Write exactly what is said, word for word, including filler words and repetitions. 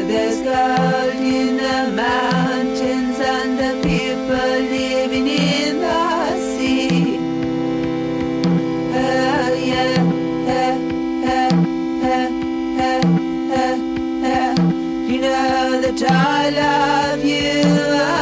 There's gold in the mountains and the people living in the sea. Oh yeah, eh, eh, eh, eh, eh, eh. You know that I love you.